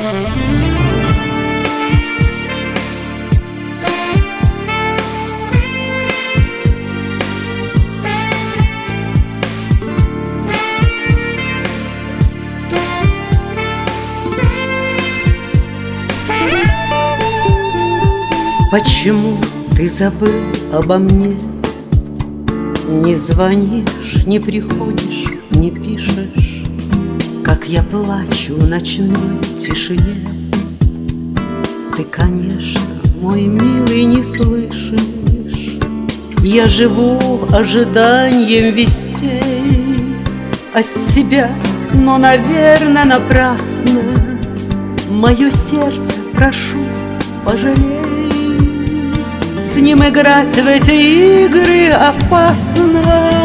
Почему ты забыл обо мне? Не звонишь, не приходишь, не пишешь, как я плачу в ночной тишине. Ты, конечно, мой милый, не слышишь. Я живу ожиданием вестей от тебя, но, наверное, напрасно. Мое сердце, прошу, пожалей. С ним играть в эти игры опасно.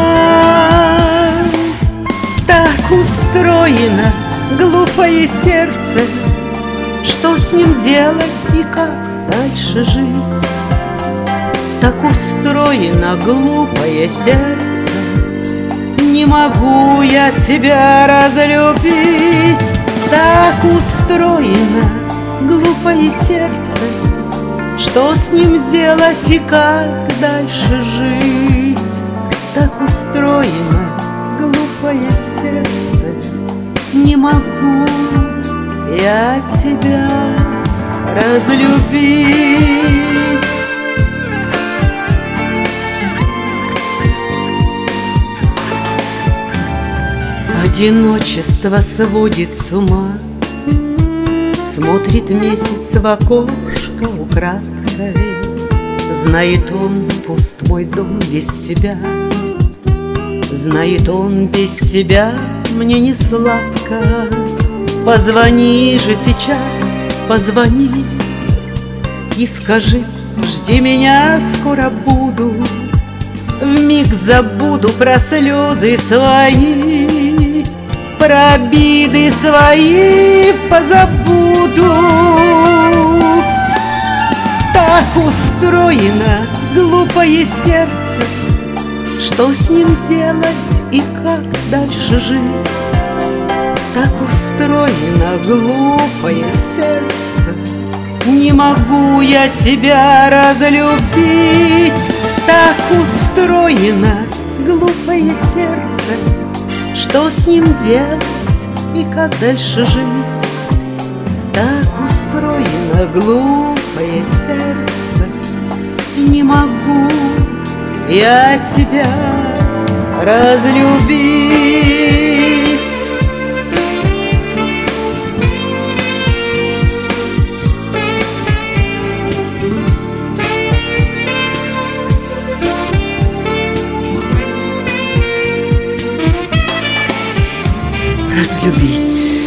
Так устроено глупое сердце, что с ним делать и как дальше жить? Так устроено глупое сердце, не могу я тебя разлюбить. Так устроено глупое сердце, что с ним делать и как дальше жить? Так устроено глупое сердце, не могу я тебя разлюбить. Одиночество сводит с ума, смотрит месяц в окошко украдкой. Знает он, пуст мой дом без тебя. Знает он, без тебя мне не сладко. Позвони же сейчас, позвони и скажи: жди меня, скоро буду. Вмиг забуду про слезы свои, про обиды свои позабуду. Так устроено глупое сердце, что с ним делать и как дальше жить? Так устроено глупое сердце, не могу я тебя разлюбить. Так устроено глупое сердце, что с ним делать и как дальше жить? Так устроено глупое сердце, не могу я тебя разлюбить. Разлюбить.